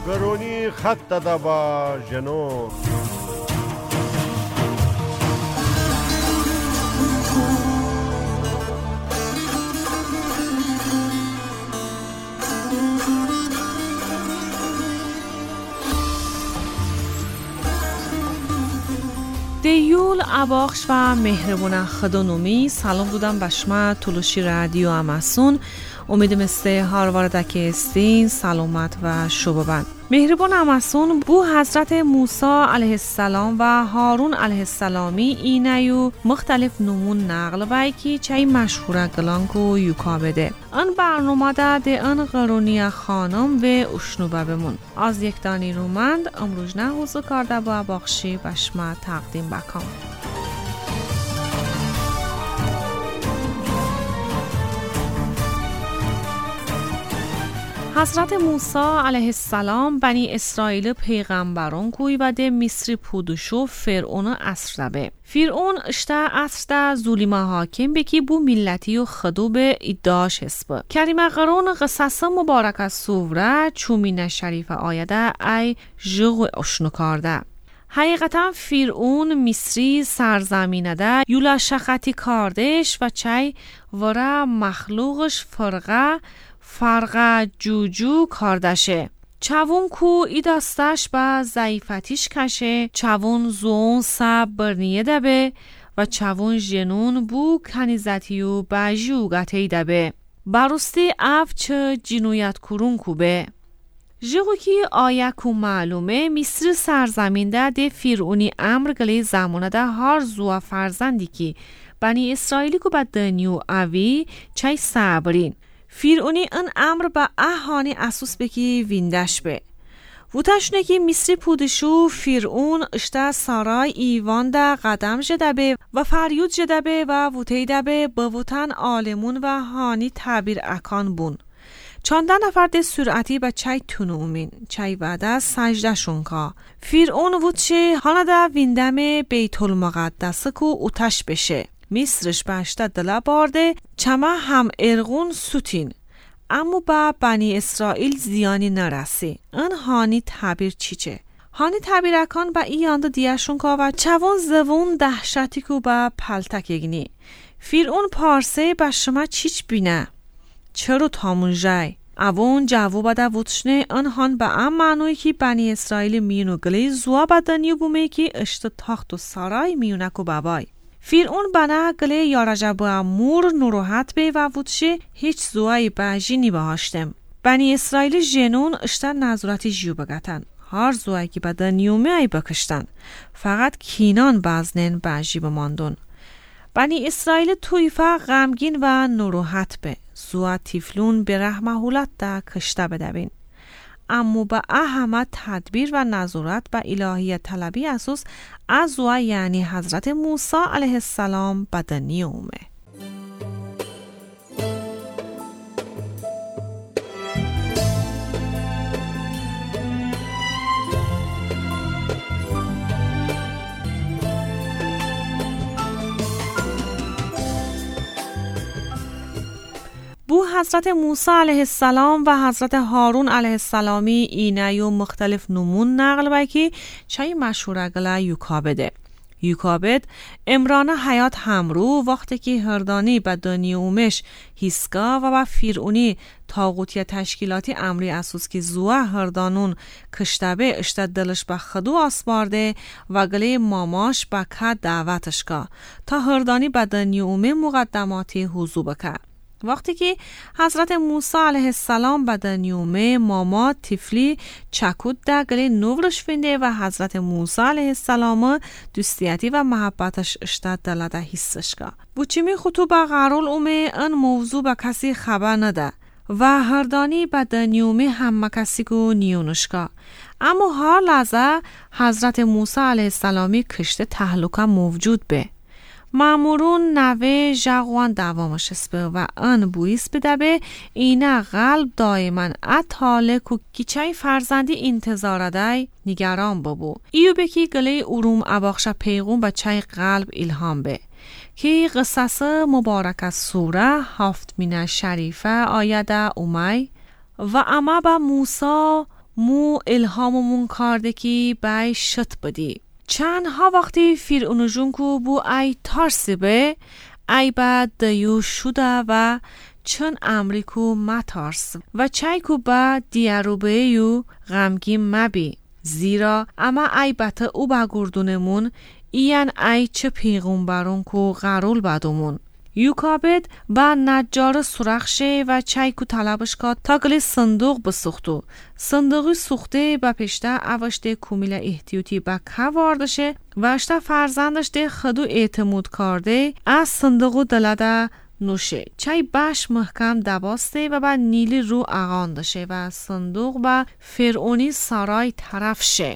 گرونی خط دبا جنو دیول اباخش و مهربون خدانومی سلام بودم بشما تلوشی رادیو اماسون امیدم استه هاروردک استین سلامت و شبابند مهربون اماسون بو حضرت موسی علیه السلام و هارون علیه السلامی اینایو مختلف نمون نقل وی که چای مشهوره گلانکو یوکا بده ان برنامه ده ان قرونی خانم و اشنوبه بمون از یک دانی رومند امروز نه حوزو کرده با اباخشی بشما تقدیم بکن حضرت موسی علیه السلام بنی اسرائیل پیغمبران کوی و ده مصری پودشو فرعون اصر به فرعون اشته اصر ده ظلمه حاکم بکی بو ملتی و خدو به ادعاش هسبه کریمه قرون قصص مبارک از سوره چومین شریف آیده ای جغو اشنو کرده حقیقتا فرعون مصری سرزمینه ده یولا شخطی کاردش و چای وره مخلوقش فرقه جوجو کاردشه چوون کو ای داستش با ضعیفتیش کشه چوون زون سب برنیه دبه و چوون جنون بو کنیزتیو بجیو گتهی دبه برستی اف چه جنویت کرون کوبه جگو که آیه کو معلومه مصر سرزمین ده فرعونی امر گلی زمانه ده هر زوا فرزندی که بنی اسرائیلی کو با دنیو اوی چای صبرین فرعونی ان امر با اهانی اسوس بکی ویندش به وطشنه که مصری پودشو فرعون اشته سارای ایوان ده قدم جده به و فریود جده به و وطه ده به وطن آلمون و هانی تعبیر اکان بون چانده نفر ده سرعتی با چای تنومین چای وعده سجده شونکا فرعون وطشه هانه ده ویندم بیت المقدسه که اوتش بشه مصرش باشته دلا بارده چما هم ارغون سوتین اما با بنی اسرائیل زیانی نرسی ان هانی تعبیر چیچه هانی تعبیر اکان با ایانده دیشون که و چوان زوون دهشتی که با پلتک یگنی فرعون پارسه با شما چیچ بینه چرا تامون جای اوون جواب بده وطشنه انهان با ام معنوی که بنی اسرائیل میونو گلی زوا بدنیو بومه که اشت تاخت و سارای میونکو بابای فرعون بنا گله یا رجب امور نروحت به و وطشه هیچ زوای بجی نی بهاشتم بنی اسرائیل جنون اشتن نظراتی جیو بگتن هر زوایی که بدن نیومه ای بکشتن فقط کینان بزنن بجی بماندون بنی اسرائیل تویفه غمگین و نروحت به زوا تیفلون به رحمهولت ده کشته بدبین اما با اهمت تدبیر و نظارت با الهیت طلبی اساس از و یعنی حضرت موسی علیه السلام بدنی اومه بو حضرت موسی علیه السلام و حضرت هارون علیه السلامی اینایو مختلف نمون نقل بکی چای مشهوره گله یوکابده یوکابد امرانه حیات همرو وقتی که هردانی به دنیا اومش هیسکا و با فرعونی طاغوتی تشکیلاتی امری اساس که زوه هردانون کشتبه اشتد دلش به خدو آسپارده و گله ماماش به که دعوتش که تا هردانی به دنیا اومه مقدماتی حضور بکه وقتی که حضرت موسی علیه السلام به دنیومه ماما تفلی چکود ده گلی نورش فینده و حضرت موسی علیه السلام دوستیتی و محبتش اشتد دلده حسش که بوچیمی خطوبه غرول اومه ان موضوع به کسی خبر نده و هردانی به دنیومه هم کسی کو نیونش که اما هر لحظه حضرت موسی علیه السلامی کشته تهلکه موجود به مامورون نوه جاغوان دوامش اسبه و ان بویس بده به اینه قلب دائما اتاله که کیچای فرزندی انتظار دای نگران ببو ایو بکی گله اروم اباخش پیغون با چای قلب الهام به که قصص مبارک از سوره هفت مینه شریفه آیده اومی و اما با موسی مو الهاممون کاردکی بای شت بدی. چند ها وقتی فرعون جونکو بو ای تارسی به ای بعد دیو شده و چون امریکو متارس و چایکو با دیاروبه یو غمگی مبی زیرا اما ای بطه او با گردونمون این ای چه پیغمبرون کو غرول بدومون. یوکابد با نجار سرخشه و چایکو طلبش کاد تا گلی صندوق بسوختو. صندوقی سوخته با پشته اوشته کومیل احتیاطی با که واردشه و اشته فرزندش ده خدو اعتمود کرده از صندوقو دلده نوشه. چای باش محکم دباسته و با نیلی رو اغاندشه و صندوق با فرعونی سارای طرف شه.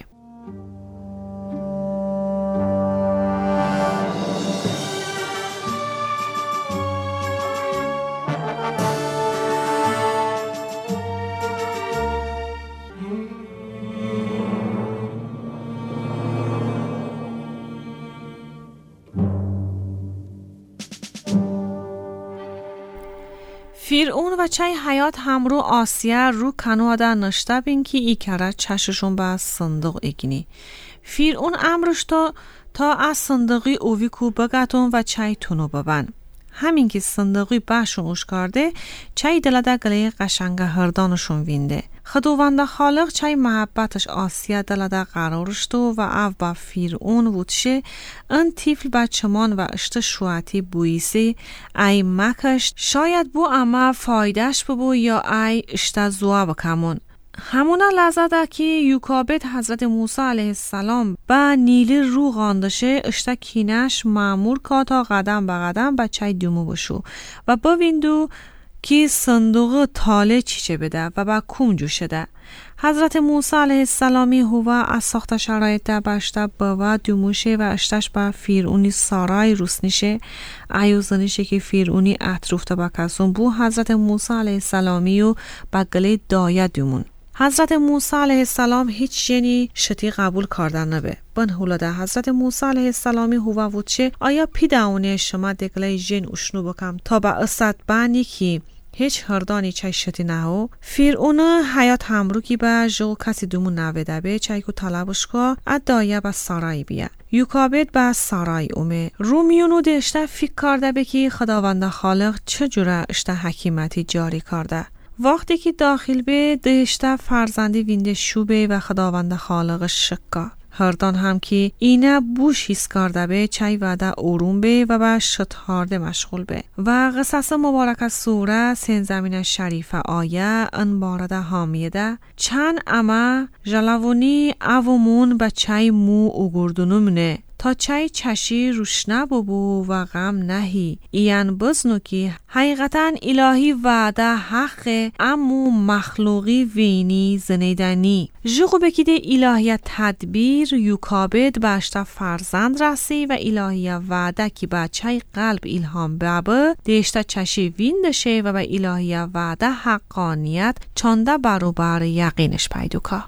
فرعون و چای حیات همرو آسیا رو کنواده نشته بین که ای کره چششون به صندوق اگینی. فرعون امرش تا از صندوقی اوی کو بگتون و چای تونو ببن. همین که صندوقی باشون اوش کرده چای دلده گله قشنگ هردانشون وینده. خداوند خالق چای محبتش آسیا دلده قرارشتو و او با فرعون وودشه ان تیفل بچمان و اشت شوعتی بویسی ای مکشت شاید بو اما فایدهش ببو یا ای اشت زوا بکمون. همونا لحظه که یوکابد حضرت موسی علیه السلام با نیلی رو غاندشه اشتا کینش معمور که تا قدم به قدم بچه دومو بشو و با ویندو که صندوق تاله چیچه بده و با کوم جوشه ده. حضرت موسی علیه السلامی هوا از ساخت شرایط بشته با دوموشه و اشتش با فرعونی سارای روسنیشه ایوزنیشه که فرعونی اطروفته با کسون بو حضرت موسی علیه السلامی و بگله دایه دومون. حضرت موسی علیه السلام هیچ جنی شتی قبول کردن نبه. بن هولاده حضرت موسی علیه السلامی هوا وچه آیا پیداونه شما دگله جن اشنو بکم تا با اسد بانی که هیچ هردانی چای شتی نهو. فرعون حیات همرو کی با جو کسی دومون نویده به چای کو طلبش که ادایه با سارای بیا. یوکابد با سارای اومه. رومیونو دشته فکر کرده به که خداوند خالق چجوره اشته حکیمتی جاری کرده. وقتی که داخل به دهشته فرزندی وینده شوبه و خداوند خالق شکا. هردان هم که اینه بوش حس کرده به چای وعده اوروم به و به شتهارده مشغول به. و قصص مبارک سوره سنزمین شریف آیه انبارده حامیده چند اما جلوونی اومون به چای مو اگردونمونه تا چای چشی روشنه ببو و غم نهی این بزنو که حقیقتا الهی وعده حق امو مخلوقی وینی زنیدنی جغو بکیده الهی تدبیر یوکابد باشتا فرزند رسی و الهی وعده که با چای قلب الهام بابه دیشتا چشی ویندشه و با الهی وعده حقانیت چانده بروبر یقینش پیدو که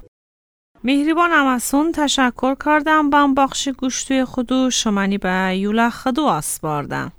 مهربان امسون تشکر کردم بام بخش گوشتوی خودو شمانی به یولا خدو آسپاردم.